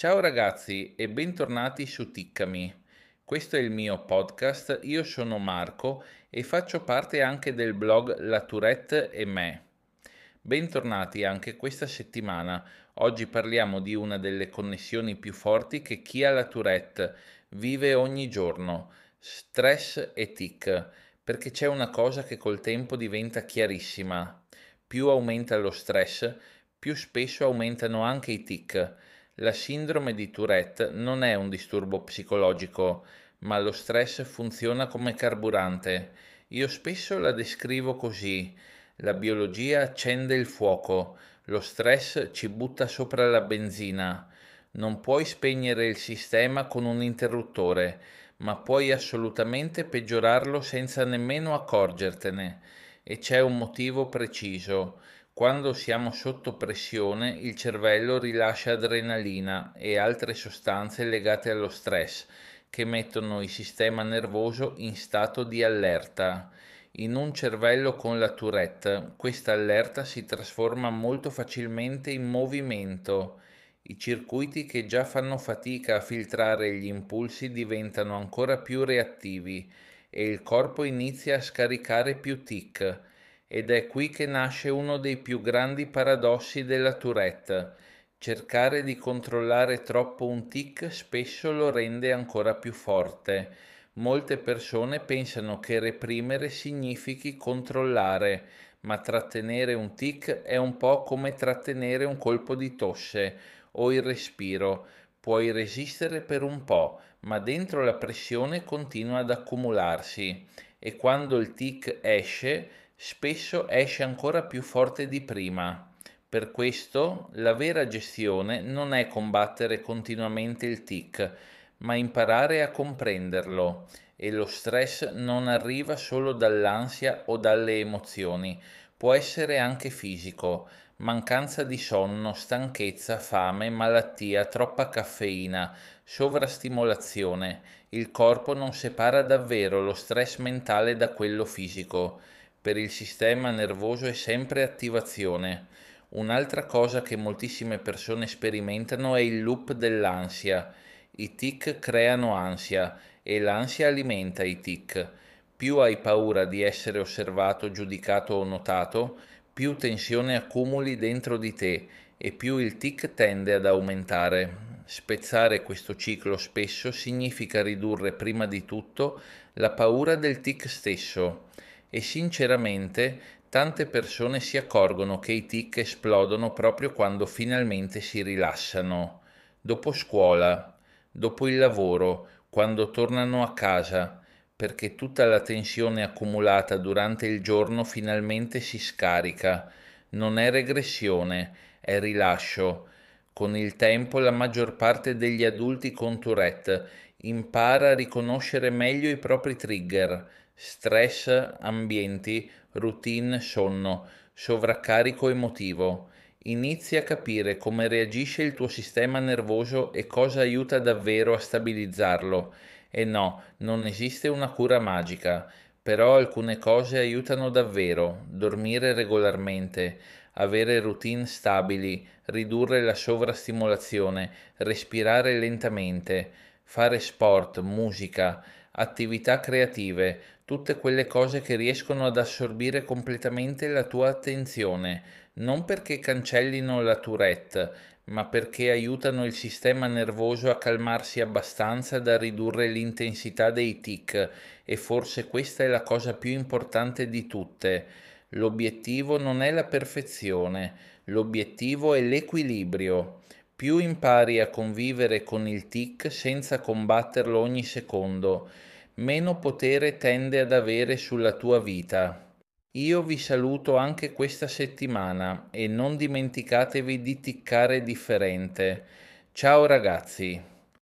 Ciao ragazzi e bentornati su Ticcami. Questo è il mio podcast, io sono Marco e faccio parte anche del blog La Tourette e me. Bentornati anche questa settimana. Oggi parliamo di una delle connessioni più forti che chi ha la Tourette vive ogni giorno, stress e tic, perché c'è una cosa che col tempo diventa chiarissima. Più aumenta lo stress, più spesso aumentano anche i tic. La sindrome di Tourette non è un disturbo psicologico, ma lo stress funziona come carburante. Io spesso la descrivo così: la biologia accende il fuoco, lo stress ci butta sopra la benzina. Non puoi spegnere il sistema con un interruttore, ma puoi assolutamente peggiorarlo senza nemmeno accorgertene. E c'è un motivo preciso. Quando siamo sotto pressione, il cervello rilascia adrenalina e altre sostanze legate allo stress che mettono il sistema nervoso in stato di allerta. In un cervello con la Tourette, questa allerta si trasforma molto facilmente in movimento. I circuiti che già fanno fatica a filtrare gli impulsi diventano ancora più reattivi e il corpo inizia a scaricare più tic. Ed è qui che nasce uno dei più grandi paradossi della Tourette. Cercare di controllare troppo un tic spesso lo rende ancora più forte. Molte persone pensano che reprimere significhi controllare, ma trattenere un tic è un po' come trattenere un colpo di tosse o il respiro. Puoi resistere per un po', ma dentro la pressione continua ad accumularsi e quando il tic esce, spesso esce ancora più forte di prima. Per questo la vera gestione non è combattere continuamente il tic, ma imparare a comprenderlo. E lo stress non arriva solo dall'ansia o dalle emozioni, può essere anche fisico. Mancanza di sonno, stanchezza, fame, malattia, troppa caffeina, sovrastimolazione. Il corpo non separa davvero lo stress mentale da quello fisico. Per il sistema nervoso è sempre attivazione. Un'altra cosa che moltissime persone sperimentano è il loop dell'ansia. I tic creano ansia e l'ansia alimenta i tic. Più hai paura di essere osservato, giudicato o notato, più tensione accumuli dentro di te e più il tic tende ad aumentare. Spezzare questo ciclo spesso significa ridurre prima di tutto la paura del tic stesso e sinceramente tante persone si accorgono che i tic esplodono proprio quando finalmente si rilassano, dopo scuola, dopo il lavoro, quando tornano a casa, perché tutta la tensione accumulata durante il giorno finalmente si scarica. Non è regressione, è rilascio. Con il tempo la maggior parte degli adulti con Tourette impara a riconoscere meglio i propri trigger, stress, ambienti, routine, sonno, sovraccarico emotivo. Inizi a capire come reagisce il tuo sistema nervoso e cosa aiuta davvero a stabilizzarlo. E no, non esiste una cura magica, però alcune cose aiutano davvero: dormire regolarmente, avere routine stabili, ridurre la sovrastimolazione, respirare lentamente, fare sport, musica, attività creative, tutte quelle cose che riescono ad assorbire completamente la tua attenzione, non perché cancellino la Tourette, ma perché aiutano il sistema nervoso a calmarsi abbastanza da ridurre l'intensità dei tic e forse questa è la cosa più importante di tutte. L'obiettivo non è la perfezione, l'obiettivo è l'equilibrio. Più impari a convivere con il tic senza combatterlo ogni secondo, meno potere tende ad avere sulla tua vita. Io vi saluto anche questa settimana e non dimenticatevi di ticcare differente. Ciao ragazzi!